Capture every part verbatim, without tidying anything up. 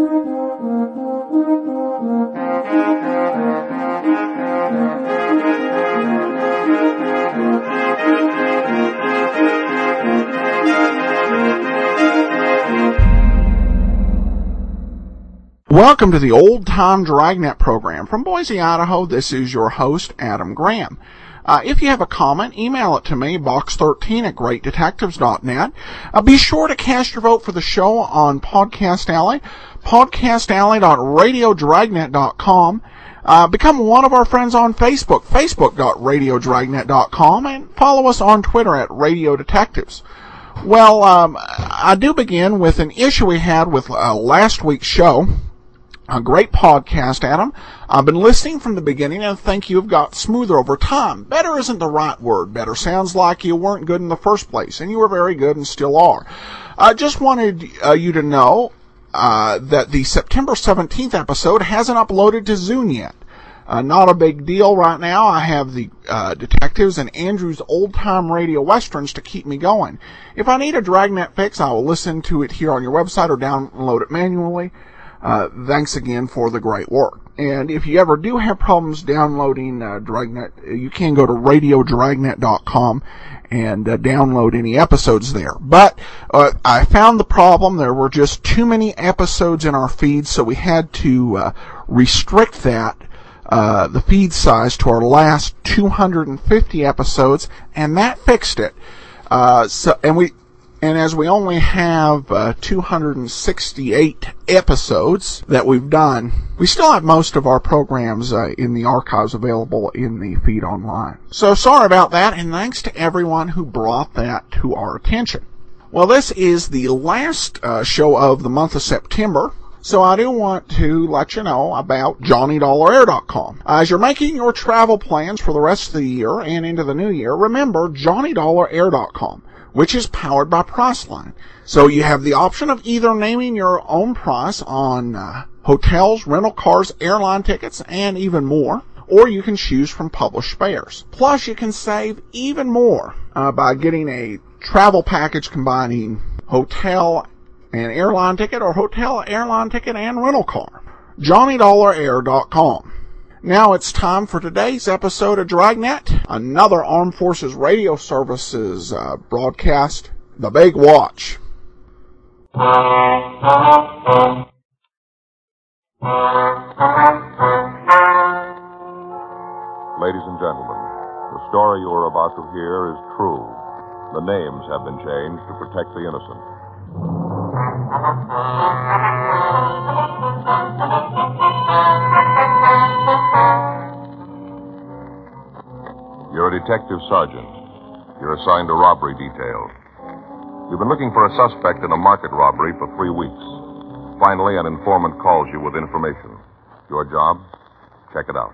Welcome to the Old Time Dragnet program. From Boise, Idaho, this is your host, Adam Graham. Uh, if you have a comment, email it to me, box thirteen at great detectives dot net. Uh, be sure to cast your vote for the show on Podcast Alley, podcast alley dot radio dragnet dot com. Uh, become one of our friends on Facebook, facebook dot radio dragnet dot com, and follow us on Twitter at Radio Detectives. Well, um, I do begin with an issue we had with uh, last week's show. A great podcast, Adam. I've been listening from the beginning and think you've got smoother over time. Better isn't the right word. Better sounds like you weren't good in the first place, and you were very good and still are. I just wanted uh, you to know uh, that the September seventeenth episode hasn't uploaded to Zune yet. Uh, not a big deal right now. I have the uh, Detectives and Andrew's old-time radio westerns to keep me going. If I need a Dragnet fix, I will listen to it here on your website or download it manually. Uh, thanks again for the great work. And if you ever do have problems downloading uh, Dragnet, you can go to radio dragnet dot com and uh, download any episodes there. But uh, I found the problem. There were just too many episodes in our feed, so we had to uh, restrict that, uh, the feed size, to our last two hundred fifty episodes, and that fixed it. Uh, so, and we... And as we only have uh, two hundred sixty-eight episodes that we've done, we still have most of our programs uh, in the archives available in the feed online. So sorry about that, and thanks to everyone who brought that to our attention. Well, this is the last uh, show of the month of September, so I do want to let you know about Johnny Dollar Air dot com. As you're making your travel plans for the rest of the year and into the new year, remember Johnny Dollar Air dot com, which is powered by Priceline. So you have the option of either naming your own price on uh, hotels, rental cars, airline tickets, and even more, or you can choose from published fares. Plus, you can save even more uh, by getting a travel package combining hotel and airline ticket, or hotel, airline ticket, and rental car. Johnny Dollar Air dot com. Now it's time for today's episode of Dragnet, another Armed Forces Radio Services uh, broadcast, The Big Watch. Ladies and gentlemen, the story you are about to hear is true. The names have been changed to protect the innocent. You're a detective sergeant. You're assigned a robbery detail. You've been looking for a suspect in a market robbery for three weeks. Finally, an informant calls you with information. Your job? Check it out.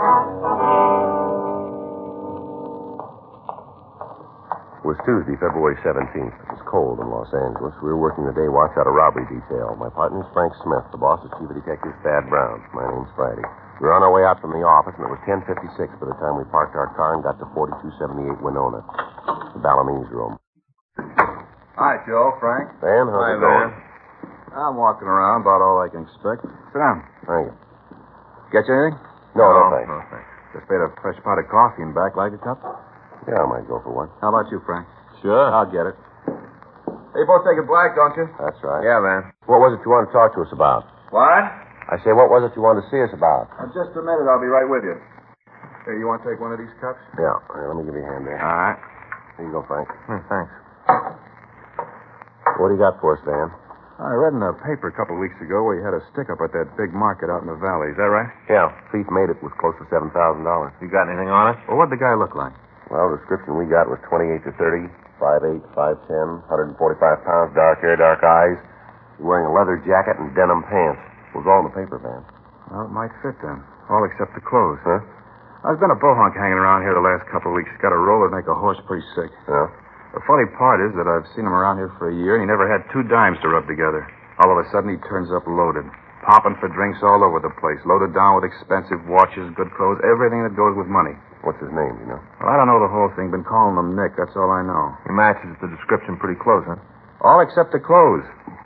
It was Tuesday, February seventeenth. It was cold in Los Angeles. We were working the day watch out of robbery detail. My partner's Frank Smith. The boss is Chief of Detectives Thad Brown. My name's Friday. We were on our way out from the office, and it was ten fifty-six by the time we parked our car and got to forty-two seventy-eight Winona, the Balamese room. Hi, Joe, Frank. Van, how's Hi, it going? Van. I'm walking around, about all I can expect. Sit down. Thank you. Get you anything? No, no, thanks. No, thanks. Just made a fresh pot of coffee in back. Like a cup? Yeah, I might go for one. How about you, Frank? Sure. I'll get it. Hey, you both take it black, don't you? That's right. Yeah, Van. What was it you wanted to talk to us about? What? I say, what was it you wanted to see us about? Uh, just a minute. I'll be right with you. Hey, you want to take one of these cups? Yeah. Here, let me give you a hand there. All right. Here you go, Frank. Hmm, thanks. What do you got for us, Van? I read in the paper a couple of weeks ago where you had a stick-up at that big market out in the valley. Is that right? Yeah. Thief made it with close to seven thousand dollars. You got anything on it? Well, what'd the guy look like? Well, the description we got was twenty-eight to thirty, five eight, five ten, one forty-five pounds, dark hair, dark eyes. He's wearing a leather jacket and denim pants. It was all in the paper, Van. Well, it might fit then. All except the clothes. Huh? There's been a bohunk hanging around here the last couple of weeks. Got a roll that'd make a horse pretty sick. Yeah? The funny part is that I've seen him around here for a year, and he never had two dimes to rub together. All of a sudden, he turns up loaded. Popping for drinks all over the place. Loaded down with expensive watches, good clothes, everything that goes with money. What's his name, you know? Well, I don't know the whole thing. Been calling him Nick. That's all I know. He matches the description pretty close, huh? All except the clothes.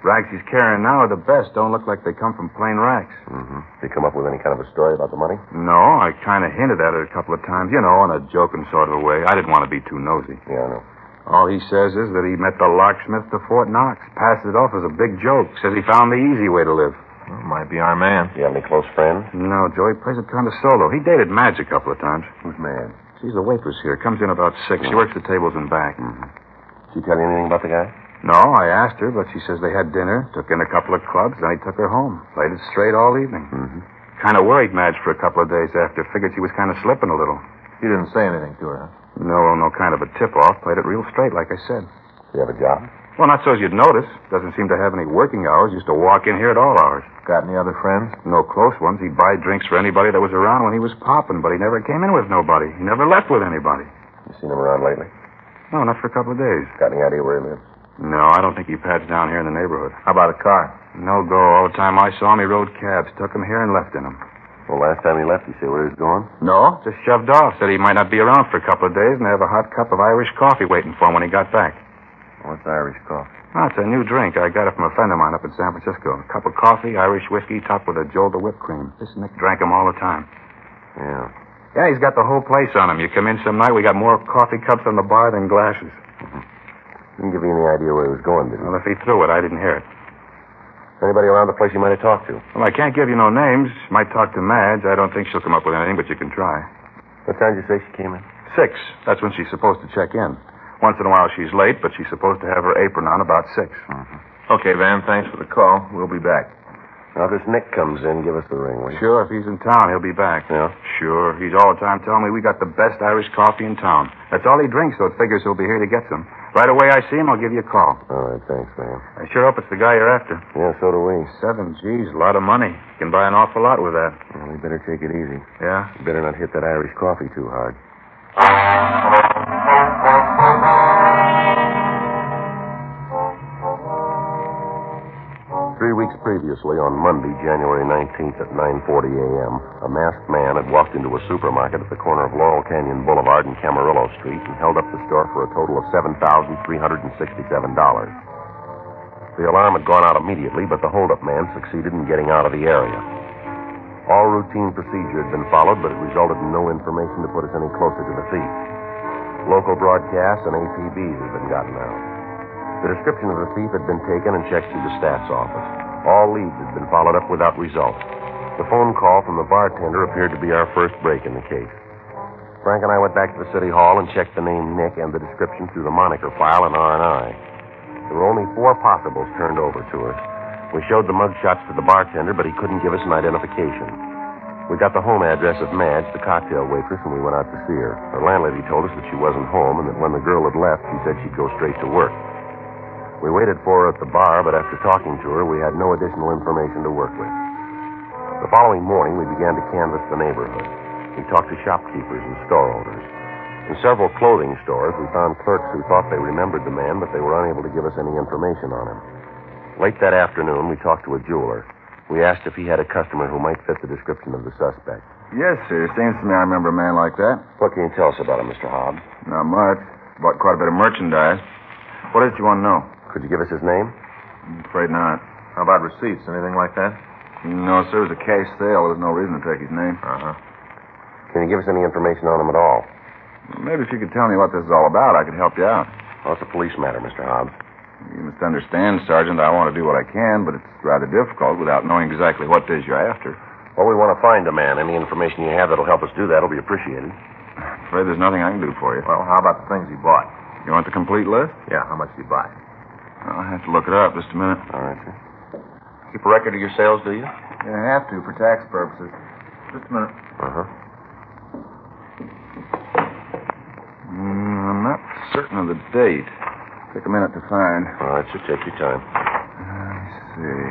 Rags he's carrying now are the best. Don't look like they come from plain racks. Mm-hmm. Did you come up with any kind of a story about the money? No, I kind of hinted at it a couple of times, you know, in a joking sort of a way. I didn't want to be too nosy. Yeah, I know. All he says is that he met the locksmith to Fort Knox. Passed it off as a big joke. Says he found the easy way to live. Well, might be our man. You have any close friends? No, Joey plays it kind of solo. He dated Madge a couple of times. Who's Madge? She's the waitress here. Comes in about six. She works the tables and back. Mm-hmm. Did she tell you anything about the guy? No, I asked her, but she says they had dinner, took in a couple of clubs, then he took her home. Played it straight all evening. Mm-hmm. Kind of worried Madge for a couple of days after. Figured she was kind of slipping a little. You didn't say anything to her, huh? No, no kind of a tip-off. Played it real straight, like I said. Do you have a job? Well, not so as you'd notice. Doesn't seem to have any working hours. Used to walk in here at all hours. Got any other friends? No close ones. He'd buy drinks for anybody that was around when he was popping, but he never came in with nobody. He never left with anybody. You seen him around lately? No, not for a couple of days. Got any idea where he lives? No, I don't think he pads down here in the neighborhood. How about a car? No go. All the time I saw him, he rode cabs. Took him here and left in them. Well, last time he left, you say where he was going? No, just shoved off. Said he might not be around for a couple of days and have a hot cup of Irish coffee waiting for him when he got back. What's Irish coffee? Oh, it's a new drink. I got it from a friend of mine up in San Francisco. A cup of coffee, Irish whiskey, topped with a jolt of whipped cream. This Nick drank 'em all the time. Yeah. Yeah, he's got the whole place on him. You come in some night, we got more coffee cups on the bar than glasses. Mm-hmm. Didn't give you any idea where he was going, did he? Well, if he threw it, I didn't hear it. Anybody around the place you might have talked to? Well, I can't give you no names. Might talk to Madge. I don't think she'll come up with anything, but you can try. What time did you say she came in? Six. That's when she's supposed to check in. Once in a while she's late, but she's supposed to have her apron on about six. Mm-hmm. Okay, Van, thanks for the call. We'll be back. Now, if this Nick comes in, give us the ring, will you? Sure, if he's in town, he'll be back. Yeah? Sure. He's all the time telling me we got the best Irish coffee in town. That's all he drinks, so it figures he'll be here to get some. Right away I see him, I'll give you a call. All right, thanks, man. I sure hope it's the guy you're after. Yeah, so do we. Seven G's, a lot of money. You can buy an awful lot with that. Well, we better take it easy. Yeah? You better not hit that Irish coffee too hard. Three weeks previously, on Monday, January nineteenth at nine forty a.m., a masked man had walked into a supermarket at the corner of Laurel Canyon Boulevard and Camarillo Street and held up the store for a total of seven thousand three hundred sixty-seven dollars. The alarm had gone out immediately, but the holdup man succeeded in getting out of the area. All routine procedure had been followed, but it resulted in no information to put us any closer to the thief. Local broadcasts and A P Bs had been gotten out. The description of the thief had been taken and checked through the stats office. All leads had been followed up without result. The phone call from the bartender appeared to be our first break in the case. Frank and I went back to the city hall and checked the name Nick and the description through the moniker file in R and I. There were only four possibles turned over to us. We showed the mugshots to the bartender, but he couldn't give us an identification. We got the home address of Madge, the cocktail waitress, and we went out to see her. Her landlady told us that she wasn't home and that when the girl had left, she said she'd go straight to work. We waited for her at the bar, but after talking to her, we had no additional information to work with. The following morning, we began to canvass the neighborhood. We talked to shopkeepers and store owners. In several clothing stores, we found clerks who thought they remembered the man, but they were unable to give us any information on him. Late that afternoon, we talked to a jeweler. We asked if he had a customer who might fit the description of the suspect. Yes, sir. Seems to me I remember a man like that. What can you tell us about him, Mister Hobbs? Not much. Bought quite a bit of merchandise. What did you want to know? Could you give us his name? I'm afraid not. How about receipts? Anything like that? No, sir. It was a cash sale. There's no reason to take his name. Uh-huh. Can you give us any information on him at all? Maybe if you could tell me what this is all about, I could help you out. Well, it's a police matter, Mister Hobbs. You must understand, Sergeant, I want to do what I can, but it's rather difficult without knowing exactly what it is you're after. Well, we want to find a man. Any information you have that'll help us do that will be appreciated. I'm afraid there's nothing I can do for you. Well, how about the things he bought? You want the complete list? Yeah, how much did he buy? I'll have to look it up. Just a minute. All right, sir. Keep a record of your sales, do you? Yeah, I have to for tax purposes. Just a minute. Uh-huh. Mm, I'm not certain of the date. Take a minute to find. All right, sir. Take your time. Let me see.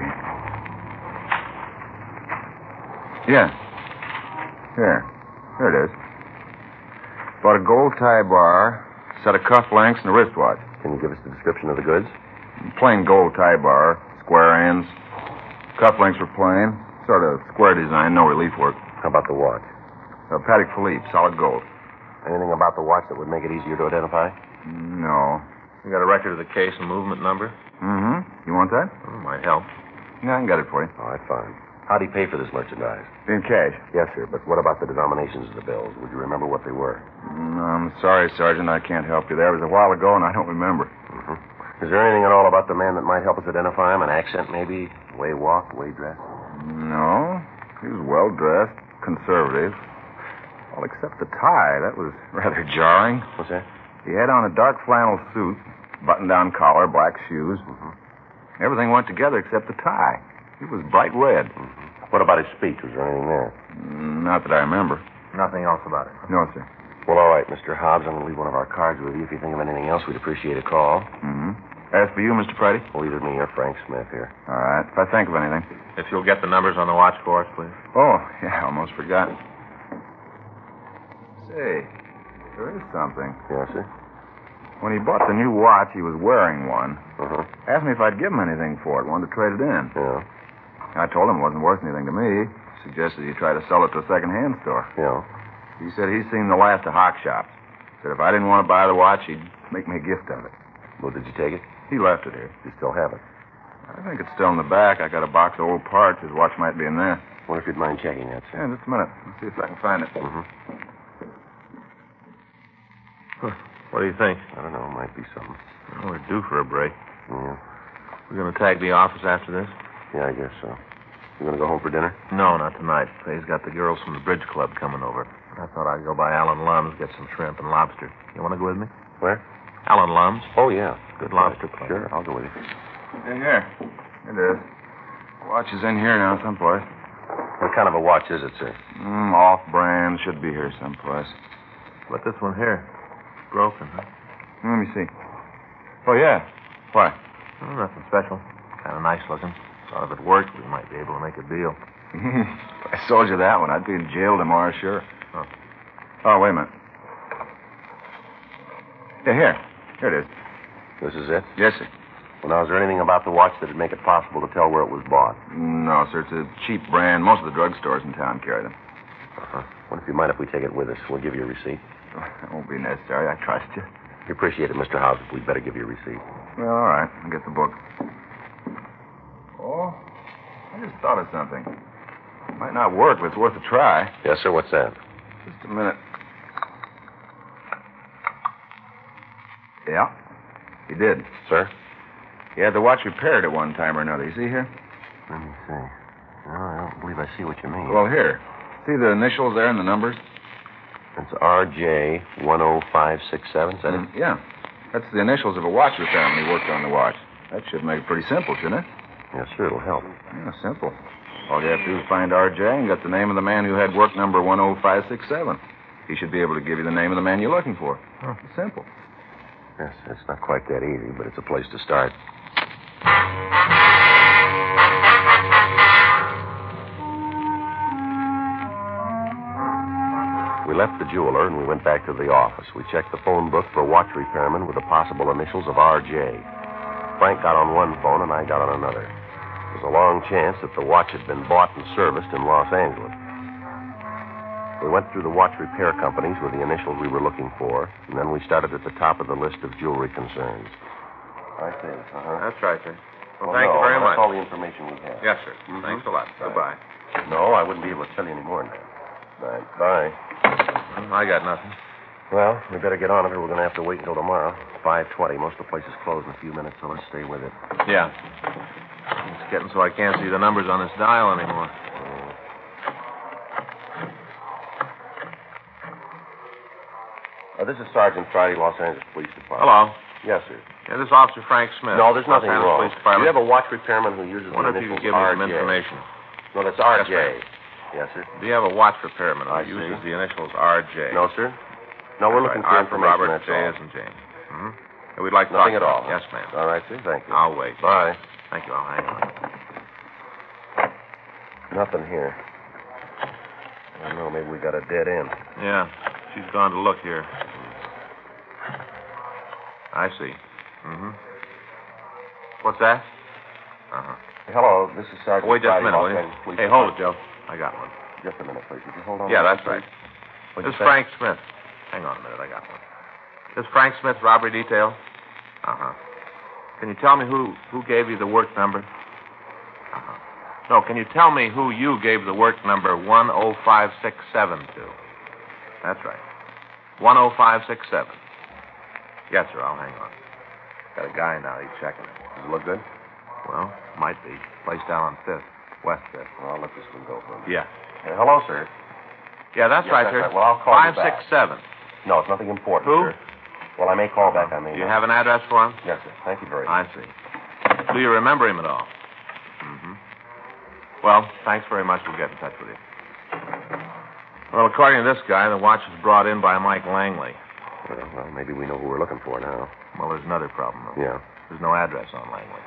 Yeah. Here. Here it is. Bought a gold tie bar, set of cufflinks, and a wristwatch. Can you give us the description of the goods? Plain gold tie bar, square ends. Cufflinks were plain. Sort of square design, no relief work. How about the watch? A Patek Philippe, solid gold. Anything about the watch that would make it easier to identify? No. You got a record of the case and movement number? Mm-hmm. You want that? Oh, might help. Yeah, I can get it for you. All right, fine. How'd he pay for this merchandise? In cash. Yes, sir, but what about the denominations of the bills? Would you remember what they were? Mm, I'm sorry, Sergeant. I can't help you there. It was a while ago, and I don't remember. Mm-hmm. Is there anything at all about the man that might help us identify him? An accent, maybe? Way walked, way dressed? No. He was well-dressed, conservative. All except the tie. That was rather jarring. What's that? He had on a dark flannel suit, button-down collar, black shoes. Mm-hmm. Everything went together except the tie. It was bright red. Mm-hmm. What about his speech? Was there anything there? Mm, Not that I remember. Nothing else about it. No, sir. Well, all right, Mister Hobbs. I'm going to leave one of our cards with you. If you think of anything else, we'd appreciate a call. Mm-hmm. As for you, Mister Friday? Well, either me or Frank Smith here. All right. If I think of anything. If you'll get the numbers on the watch for us, please. Oh, yeah, almost forgot. Say, there is something. Yes, sir? When he bought the new watch, he was wearing one. Uh-huh. Asked me if I'd give him anything for it. Wanted to trade it in. Yeah. I told him it wasn't worth anything to me. Suggested he try to sell it to a second-hand store. Yeah. He said he's seen the last of hock shops. Said if I didn't want to buy the watch, he'd make me a gift of it. Well, did you take it? He left it here. You still have it? I think it's still in the back. I got a box of old parts. His watch might be in there. Wonder if you'd mind checking that, sir. Yeah, just a minute. Let's see if I can find it. Mm-hmm. What do you think? I don't know. Might be something. Well, we're due for a break. Yeah. We're going to tag the office after this? Yeah, I guess so. You going to go home for dinner? No, not tonight. Fay's got the girls from the bridge club coming over. I thought I'd go by Alan Lum's, get some shrimp and lobster. You want to go with me? Where? Alan Lum's. Oh, yeah. Good lobster place. Sure, I'll go with you. In here. It is. Watch is in here now someplace. What kind of a watch is it, sir? Mm, off-brand. Should be here someplace. But this one here, broken, huh? Let me see. Oh, yeah. Why? Oh, nothing special. Kind of nice looking. Thought if it worked, we might be able to make a deal. If I sold you that one, I'd be in jail tomorrow, sure. Huh. Oh, wait a minute. Yeah, here. Here it is. This is it? Yes, sir. Well, now, is there anything about the watch that'd make it possible to tell where it was bought? No, sir. It's a cheap brand. Most of the drugstores in town carry them. Uh-huh. What if you mind if we take it with us? We'll give you a receipt. It won't be necessary. I trust you. We appreciate it, Mister Hobbs. We'd better give you a receipt. Well, all right. I'll get the book. Oh, I just thought of something. Might not work, but it's worth a try. Yes, sir. What's that? Just a minute. Yeah, he did. Sir? He had the watch repaired at one time or another. You see here? Let me see. No, I don't believe I see what you mean. Well, here. See the initials there and the numbers? It's R J one oh five six seven, is that Mm, it? yeah. That's the initials of a watch repairman who worked on the watch. That should make it pretty simple, shouldn't it? Yes, sir. It'll help. Yeah, simple. All you have to do is find R J and get the name of the man who had work number one oh five six seven. He should be able to give you the name of the man you're looking for. Huh. It's simple. Yes, it's not quite that easy, but it's a place to start. We left the jeweler and we went back to the office. We checked the phone book for a watch repairman with the possible initials of R J. Frank got on one phone and I got on another. There's a long chance that the watch had been bought and serviced in Los Angeles. We went through the watch repair companies with the initials we were looking for, and then we started at the top of the list of jewelry concerns. I see. Uh-huh. That's right, sir. Well, Well, thank no, you very that's much. all the information we have. Yes, sir. Mhm. Thanks a lot. Goodbye. No, I wouldn't be able to tell you any more than that. Bye. Bye. I got nothing. Well, we better get on it or we're going to have to wait until tomorrow. five twenty. Most of the place is closed in a few minutes, so let's stay with it. Yeah. It's getting so I can't see the numbers on this dial anymore. Uh, this is Sergeant Friday, Los Angeles Police Department. Hello. Yes, sir. Yeah, this is Officer Frank Smith. No, there's Los nothing Angeles wrong. Police Do Department. you have a watch repairman who uses I wonder the if you initials could give me R J? some information. No, that's R J. Yes, Yes, sir. Do you have a watch repairman who I uses see. the initials R J? No, sir. No, we're looking Right, for R for information. Robert, that's J all. as in James. Mm-hmm. And we'd like to Nothing talk at to all. you. Yes, ma'am. All right, sir. Thank you. I'll wait. Bye. Thank you. I'll hang on. Nothing here. I don't know. Maybe we got a dead end. Yeah, she's gone to look here. I see. Mm-hmm. What's that? Uh-huh. Hello, this is Sergeant Wait just a Friday, minute, Los will you? Angeles Police Hey, hold it, Department. Joe. I got one. Just a minute, please. Would you hold on? Yeah, a that's minute, right. please? What'd This you is say? Frank Smith. Hang on a minute, I got one. This is Frank Smith, robbery detail? Uh-huh. Can you tell me who, who gave you the work number? Uh-huh. No, can you tell me who you gave the work number one oh five six seven to? That's right. one oh five six seven. Yes, sir, I'll hang on. Got a guy now. He's checking it. Does it look good? Well, might be. Place down on fifth. West fifth. Well, I'll let this one go for me. Yeah. Hey, hello, sir. Yeah, that's Yes, right, that's sir. right. Well, I'll call five you back. six seven. No, it's nothing important, Who? sir. Well, I may call back. I may Do you not. have an address for him? Yes, sir. Thank you very much. I see. Do you remember him at all? Mm-hmm. Well, thanks very much. We'll get in touch with you. Well, according to this guy, the watch was brought in by Mike Langley. Well, well, maybe we know who we're looking for now. Well, there's another problem, though. Yeah. There's no address on Langley.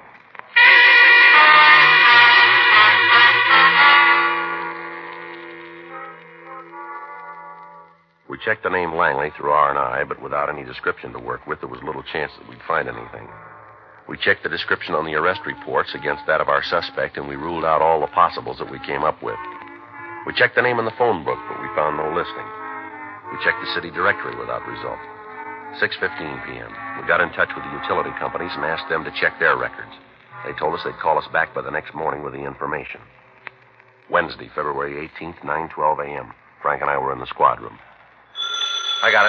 We checked the name Langley through R and I, but without any description to work with, there was little chance that we'd find anything. We checked the description on the arrest reports against that of our suspect, and we ruled out all the possibles that we came up with. We checked the name in the phone book, but we found no listing. We checked the city directory without result. six fifteen p.m. We got in touch with the utility companies and asked them to check their records. They told us they'd call us back by the next morning with the information. Wednesday, February eighteenth, nine twelve a.m. Frank and I were in the squad room. I got it.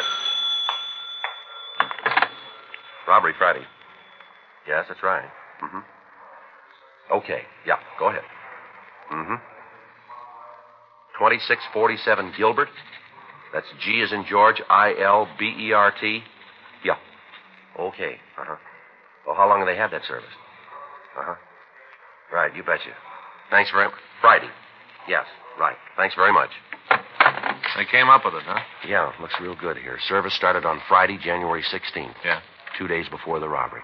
Robbery Friday. Yes, that's right. Mm-hmm. Okay. Yeah, go ahead. Mm-hmm. twenty-six forty-seven Gilbert. That's G as in George, I L B E R T. Yeah. Okay. Uh-huh. Well, how long have they had that service? Uh-huh. Right, you betcha. Thanks very much. Friday. Yes, right. Thanks very much. They came up with it, huh? Yeah, looks real good here. Service started on Friday, January sixteenth. Yeah. Two days before the robbery.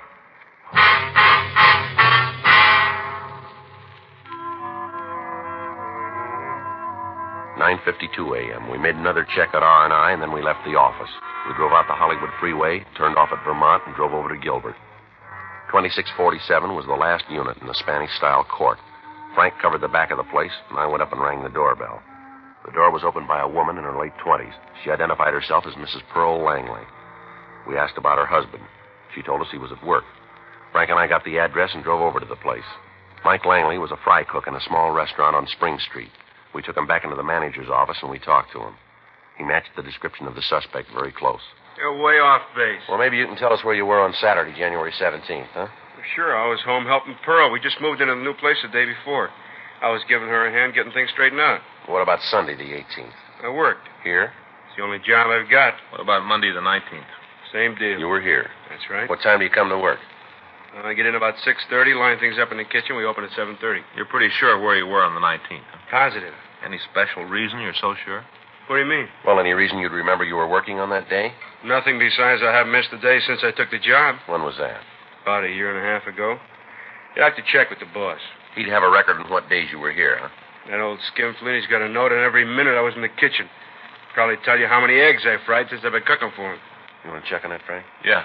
nine fifty-two a.m. We made another check at R and I, and then we left the office. We drove out the Hollywood Freeway, turned off at Vermont, and drove over to Gilbert. twenty-six forty-seven was the last unit in the Spanish-style court. Frank covered the back of the place, and I went up and rang the doorbell. The door was opened by a woman in her late twenties. She identified herself as Missus Pearl Langley. We asked about her husband. She told us he was at work. Frank and I got the address and drove over to the place. Mike Langley was a fry cook in a small restaurant on Spring Street. We took him back into the manager's office, and we talked to him. He matched the description of the suspect very close. You're way off base. Well, maybe you can tell us where you were on Saturday, January seventeenth, huh? Sure, I was home helping Pearl. We just moved into the new place the day before. I was giving her a hand getting things straightened out. What about Sunday, the eighteenth? I worked. Here? It's the only job I've got. What about Monday the nineteenth? Same deal. You were here. That's right. What time do you come to work? Uh, I get in about six thirty, line things up in the kitchen. We open at seven thirty. You're pretty sure where you were on the nineteenth, huh? Positive. Any special reason you're so sure? What do you mean? Well, any reason you'd remember you were working on that day? Nothing besides I haven't missed a day since I took the job. When was that? About a year and a half ago. You'd have to check with the boss. He'd have a record on what days you were here, huh? That old skinflint, he's got a note on every minute I was in the kitchen. Probably tell you how many eggs I fried since I've been cooking for him. You want to check on that, Frank? Yeah.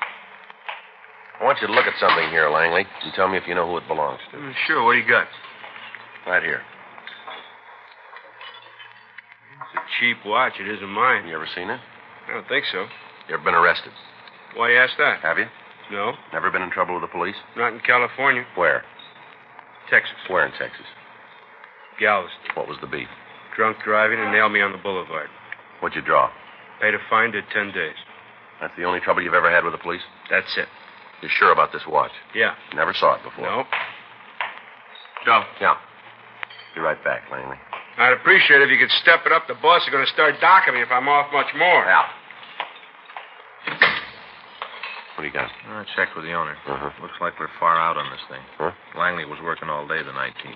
I want you to look at something here, Langley, and tell me if you know who it belongs to. Mm, sure, what do you got? Right here. It's a cheap watch. It isn't mine. You ever seen it? I don't think so. You ever been arrested? Why you ask that? Have you? No, Never been in trouble with the police? not in California. Where? Texas. Where in Texas? Galveston. What was the beef? Drunk driving and nailed me on the boulevard. What'd you draw? Paid a fine, did ten days. That's the only trouble you've ever had with the police? That's it. You're sure about this watch? Yeah. Never saw it before? No. No. Yeah. Be right back, Langley. I'd appreciate it if you could step it up. The boss is going to start docking me if I'm off much more. Yeah. What do you got? I checked with the owner. Uh-huh. Looks like we're far out on this thing. Huh? Langley was working all day the nineteenth.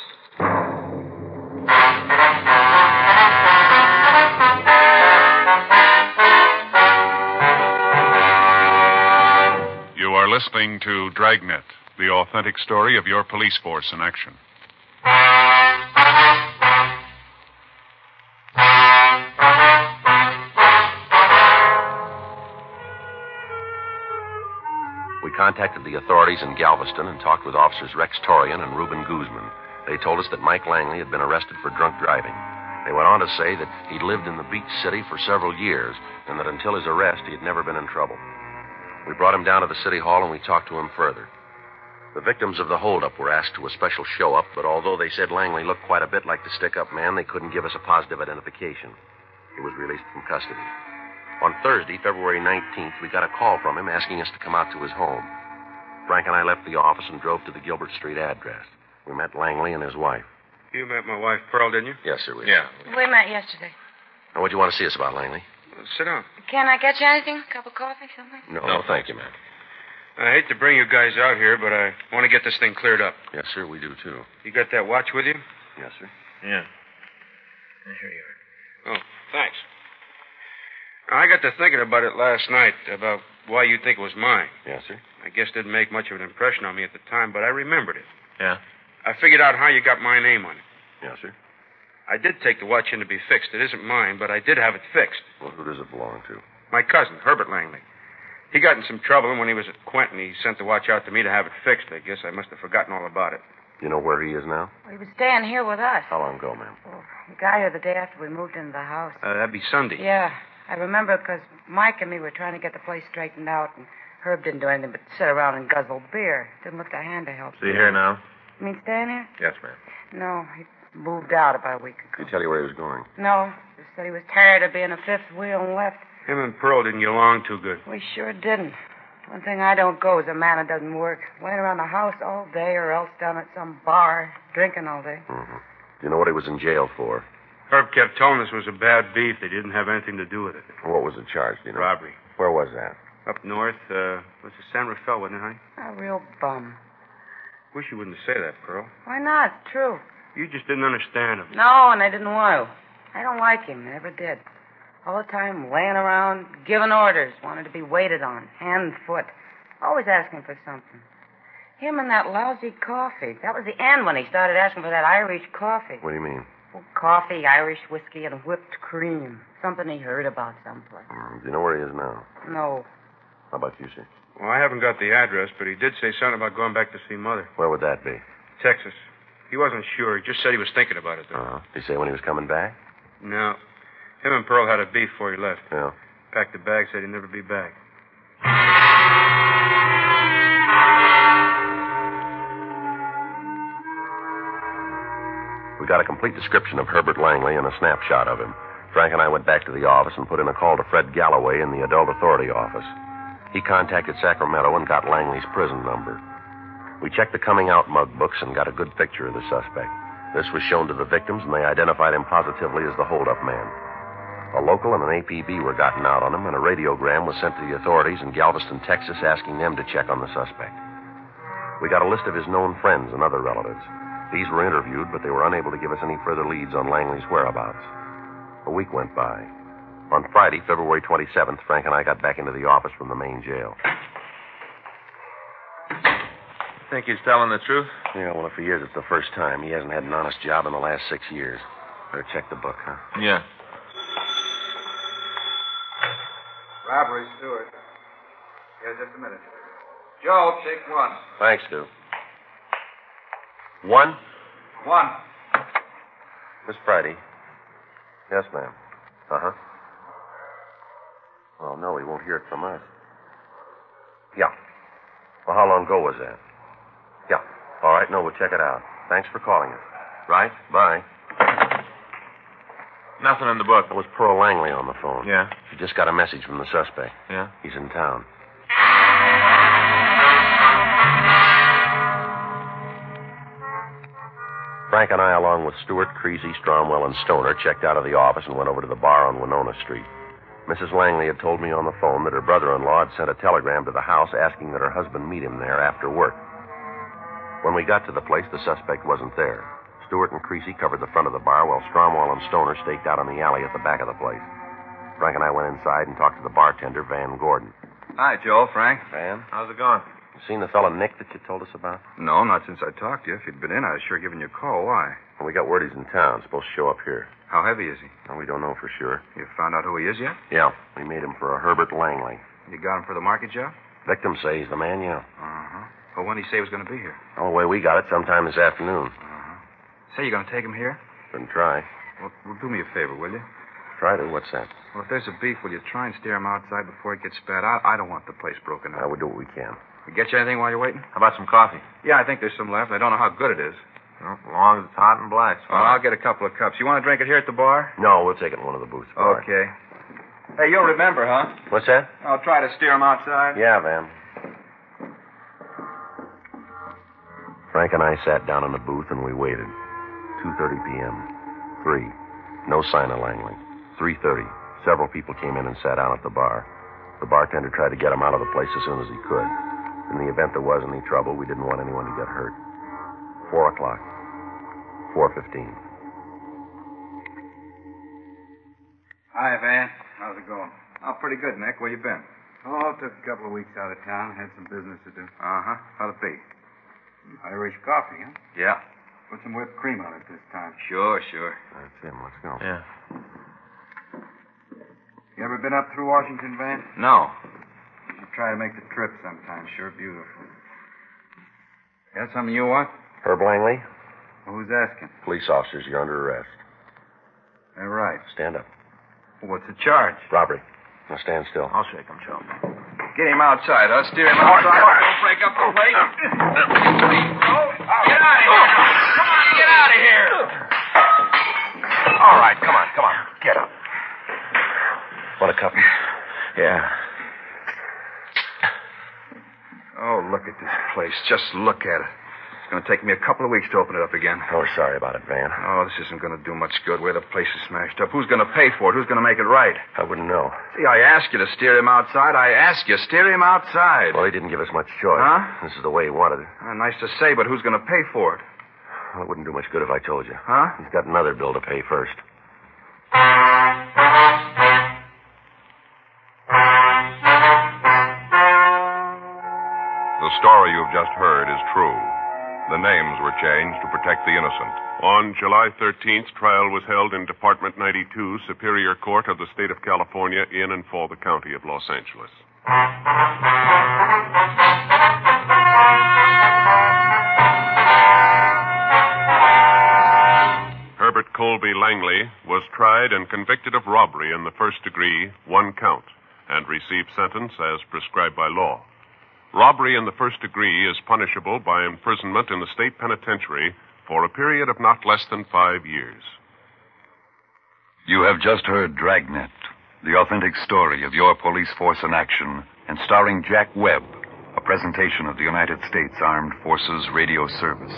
You are listening to Dragnet, the authentic story of your police force in action. We contacted the authorities in Galveston and talked with officers Rex Torian and Reuben Guzman. They told us that Mike Langley had been arrested for drunk driving. They went on to say that he'd lived in the beach city for several years and that until his arrest, he had never been in trouble. We brought him down to the city hall and we talked to him further. The victims of the holdup were asked to a special show-up, but although they said Langley looked quite a bit like the stick-up man, they couldn't give us a positive identification. He was released from custody. On Thursday, February nineteenth, we got a call from him asking us to come out to his home. Frank and I left the office and drove to the Gilbert Street address. We met Langley and his wife. You met my wife, Pearl, didn't you? Yes, sir, we Yeah. We met yesterday. Now, what do you want to see us about, Langley? Well, sit down. Can I get you anything? A cup of coffee, something? No, no, thank you, ma'am. I hate to bring you guys out here, but I want to get this thing cleared up. Yes, sir, we do, too. You got that watch with you? Yes, sir. Yeah. Here you are. Oh, thanks. I got to thinking about it last night, about why you think it was mine. Yes, sir. I guess it didn't make much of an impression on me at the time, but I remembered it. Yeah? I figured out how you got my name on it. Yes, sir. I did take the watch in to be fixed. It isn't mine, but I did have it fixed. Well, who does it belong to? My cousin, Herbert Langley. He got in some trouble, and when he was at Quentin, he sent the watch out to me to have it fixed. I guess I must have forgotten all about it. You know where he is now? He was staying here with us. How long ago, ma'am? Well, he got here the day after we moved into the house. Uh, that'd be Sunday. Yeah, I remember because Mike and me were trying to get the place straightened out, and Herb didn't do anything but sit around and guzzle beer. Didn't look to hand to help. Is he here now? You mean staying here? Yes, ma'am. No, he moved out about a week ago. Did he tell you where he was going? No, just said he was tired of being a fifth wheel and left. Him and Pearl didn't get along too good. We sure didn't. One thing I don't go is a man that doesn't work. Laying around the house all day or else down at some bar, drinking all day. Mm-hmm. Do you know what he was in jail for? Herb kept telling us it was a bad beef. They didn't have anything to do with it. What was the charge, do you know? Robbery. Where was that? Up north, uh, was it San Rafael, wasn't it, honey? A real bum. Wish you wouldn't say that, Pearl. Why not? It's true. You just didn't understand him. No, and I didn't want to. I don't like him. Never did. All the time laying around, giving orders, wanted to be waited on, hand and foot. Always asking for something. Him and that lousy coffee. That was the end when he started asking for that Irish coffee. What do you mean? Well, coffee, Irish whiskey, and whipped cream. Something he heard about someplace. Mm, do you know where he is now? No. How about you, sir? Well, I haven't got the address, but he did say something about going back to see Mother. Where would that be? Texas. He wasn't sure. He just said he was thinking about it, though. Uh-huh. Did he say when he was coming back? No. Him and Pearl had a beef before he left. Yeah. Packed the bag, said he'd never be back. We got a complete description of Herbert Langley and a snapshot of him. Frank and I went back to the office and put in a call to Fred Galloway in the Adult Authority office. He contacted Sacramento and got Langley's prison number. We checked the coming out mug books and got a good picture of the suspect. This was shown to the victims, and they identified him positively as the holdup man. A local and an A P B were gotten out on him, and a radiogram was sent to the authorities in Galveston, Texas, asking them to check on the suspect. We got a list of his known friends and other relatives. These were interviewed, but they were unable to give us any further leads on Langley's whereabouts. A week went by. On Friday, February twenty-seventh, Frank and I got back into the office from the main jail. Think he's telling the truth? Yeah, well, if he is, it's the first time. He hasn't had an honest job in the last six years. Better check the book, huh? Yeah. Robbery, Stewart. Yeah, just a minute. Joe, take one. Thanks, Stu. One? One. Miss Friday. Yes, ma'am. Uh-huh. Oh, no, he won't hear it from us. Yeah. Well, how long ago was that? Yeah. All right, no, we'll check it out. Thanks for calling us. Right? Bye. Nothing in the book. It was Pearl Langley on the phone. Yeah? She just got a message from the suspect. Yeah? He's in town. Frank and I, along with Stewart, Creasy, Stromwell, and Stoner, checked out of the office and went over to the bar on Winona Street. Missus Langley had told me on the phone that her brother-in-law had sent a telegram to the house asking that her husband meet him there after work. When we got to the place, the suspect wasn't there. Stewart and Creasy covered the front of the bar while Stromwell and Stoner staked out on the alley at the back of the place. Frank and I went inside and talked to the bartender, Van Gordon. Hi, Joe, Frank. Van? How's it going? You seen the fellow Nick that you told us about? No, not since I talked to you. If you'd been in, I'd sure given you a call. Why? Well, we got word he's in town. Supposed to show up here. How heavy is he? And we don't know for sure. You found out who he is yet? Yeah, we made him for a Herbert Langley. You got him for the market job? Victims say he's the man, yeah. Uh-huh. Well, when did he say he was going to be here? Well, the way we got it, sometime this afternoon. Uh-huh. Say, you going to take him here? Couldn't try. Well, well, do me a favor, will you? Try to? What's that? Well, if there's a beef, will you try and steer him outside before it gets bad? I, I don't want the place broken up. I will do what we can. We get you anything while you're waiting? How about some coffee? Yeah, I think there's some left. I don't know how good it is. Well, as long as it's hot and black. Well, I'll get a couple of cups. You want to drink it here at the bar? No, we'll take it in one of the booths. Bar. Okay. Hey, you'll remember, huh? What's that? I'll try to steer him outside. Yeah, Van. Frank and I sat down in the booth and we waited. two thirty p.m. three. No sign of Langley. three thirty. Several people came in and sat down at the bar. The bartender tried to get him out of the place as soon as he could. In the event there was any trouble, we didn't want anyone to get hurt. Four o'clock. Four fifteen. Hi, Van. How's it going? Oh, pretty good, Nick. Where you been? Oh, took a couple of weeks out of town. Had some business to do. Uh-huh. How'd it be? Irish coffee, huh? Yeah. Put some whipped cream on it this time. Sure, sure. That's him. Let's go. Yeah. You ever been up through Washington, Van? No. You should try to make the trip sometime. Sure beautiful. Got something you want? Herb Langley? Well, who's asking? Police officers, you're under arrest. All right. Stand up. What's the charge? Robbery. Now stand still. I'll shake him, Joe. Get him outside, huh? Steer him outside. Don't break up the place. Get out of here. Come on, get out of here. All right, come on, come on. Get up. Want a cup? Yeah. Oh, look at this place. Just look at it. It's going to take me a couple of weeks to open it up again. Oh, we're sorry about it, Van. Oh, this isn't going to do much good where the place is smashed up. Who's going to pay for it? Who's going to make it right? I wouldn't know. See, I asked you to steer him outside. I asked you, steer him outside. Well, he didn't give us much choice. Huh? This is the way he wanted it. Uh, nice to say, but who's going to pay for it? Well, it wouldn't do much good if I told you. Huh? He's got another bill to pay first. The story you've just heard is true. The names were changed to protect the innocent. On July thirteenth, trial was held in Department ninety-two, Superior Court of the State of California, in and for the County of Los Angeles. Herbert Colby Langley was tried and convicted of robbery in the first degree, one count, and received sentence as prescribed by law. Robbery in the first degree is punishable by imprisonment in the state penitentiary for a period of not less than five years. You have just heard Dragnet, the authentic story of your police force in action, and starring Jack Webb, a presentation of the United States Armed Forces Radio Service.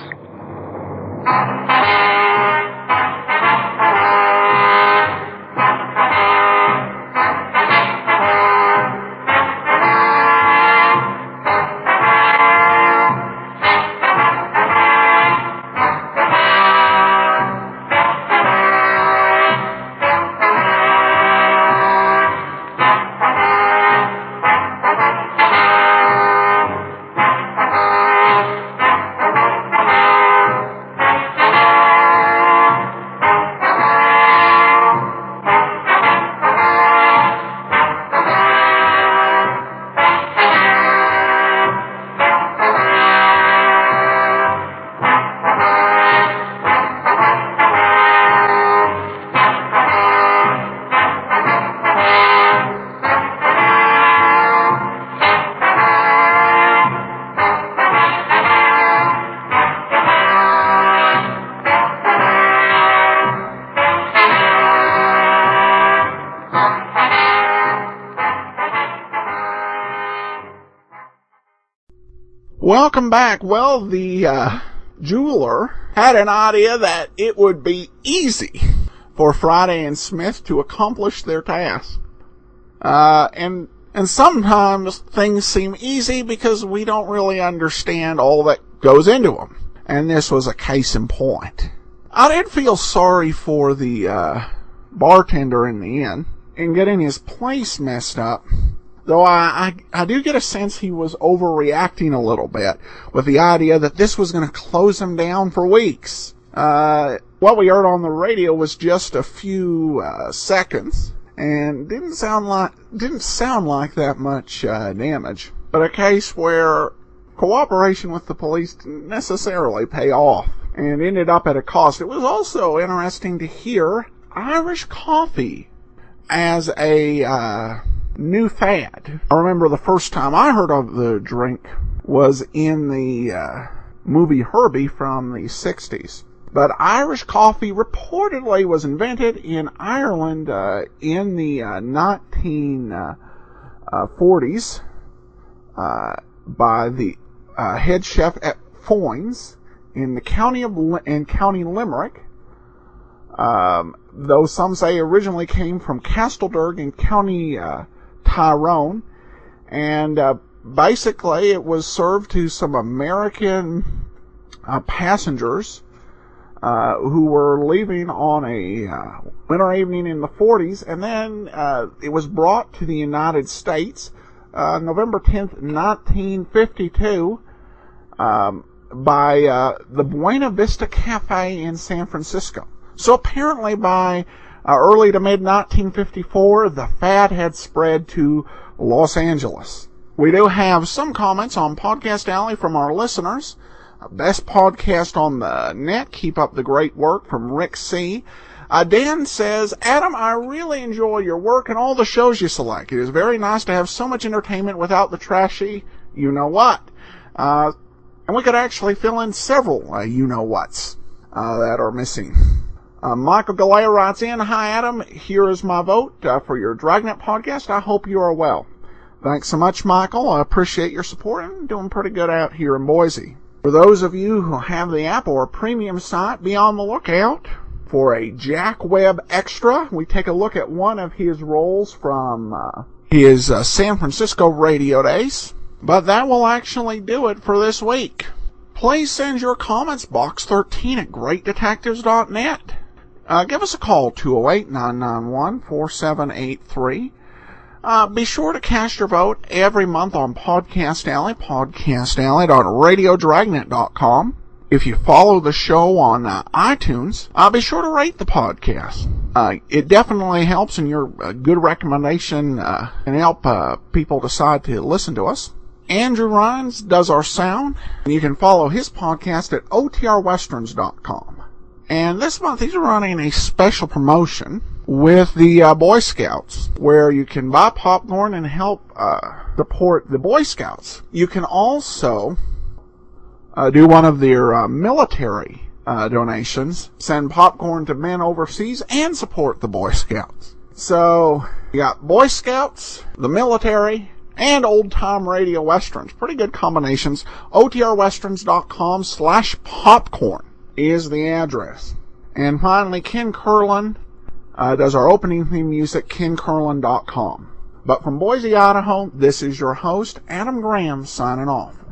Welcome back. Well, the uh, jeweler had an idea that it would be easy for Friday and Smith to accomplish their task. Uh, and and sometimes things seem easy because we don't really understand all that goes into them. And this was a case in point. I did feel sorry for the uh, bartender in the inn in getting his place messed up. Though I, I, I do get a sense he was overreacting a little bit with the idea that this was going to close him down for weeks. Uh, what we heard on the radio was just a few uh, seconds, and didn't sound like didn't sound like that much uh, damage. But a case where cooperation with the police didn't necessarily pay off and ended up at a cost. It was also interesting to hear Irish coffee as a uh, new fad. I remember the first time I heard of the drink was in the uh, movie Herbie from the sixties. But Irish coffee reportedly was invented in Ireland uh, in the uh, nineteen forties uh, by the uh, head chef at Foynes in the county of in County Limerick. Um, though some say originally came from Castlederg in County uh, Tyrone, and uh, basically it was served to some American uh, passengers uh, who were leaving on a uh, winter evening in the forties, and then uh, it was brought to the United States uh, November tenth, nineteen fifty-two, um, by uh, the Buena Vista Cafe in San Francisco. So apparently by uh, early to mid nineteen fifty-four, the fad had spread to Los Angeles. We do have some comments on Podcast Alley from our listeners. Best podcast on the net. Keep up the great work, from Rick C. Uh, Dan says, Adam, I really enjoy your work and all the shows you select. It is very nice to have so much entertainment without the trashy you-know-what. Uh, and we could actually fill in several uh, you-know-whats uh, that are missing. Uh, Michael Galea writes in, Hi, Adam. Here is my vote uh, for your Dragnet podcast. I hope you are well. Thanks so much, Michael. I appreciate your support and doing pretty good out here in Boise. For those of you who have the app or premium site, be on the lookout for a Jack Webb Extra. We take a look at one of his roles from uh, his uh, San Francisco radio days. But that will actually do it for this week. Please send your comments, box thirteen at great detectives dot net. Uh, give us a call, two oh eight, nine nine one, four seven eight three. Uh, be sure to cast your vote every month on Podcast Alley, podcast alley dot radio dragnet dot com. If you follow the show on uh, iTunes, uh, be sure to rate the podcast. Uh, it definitely helps, and your uh, good recommendation uh, can help uh, people decide to listen to us. Andrew Rhines does our sound, and you can follow his podcast at O T R westerns dot com. And this month he's running a special promotion with the uh, Boy Scouts, where you can buy popcorn and help uh, support the Boy Scouts. You can also uh, do one of their uh, military uh, donations, send popcorn to men overseas, and support the Boy Scouts. So you got Boy Scouts, the military, and old-time radio westerns. Pretty good combinations. O T R westerns dot com slash popcorn is the address. And finally, Ken Curlin Uh, does our opening theme music, ken curlin dot com. But from Boise, Idaho, this is your host, Adam Graham, signing off.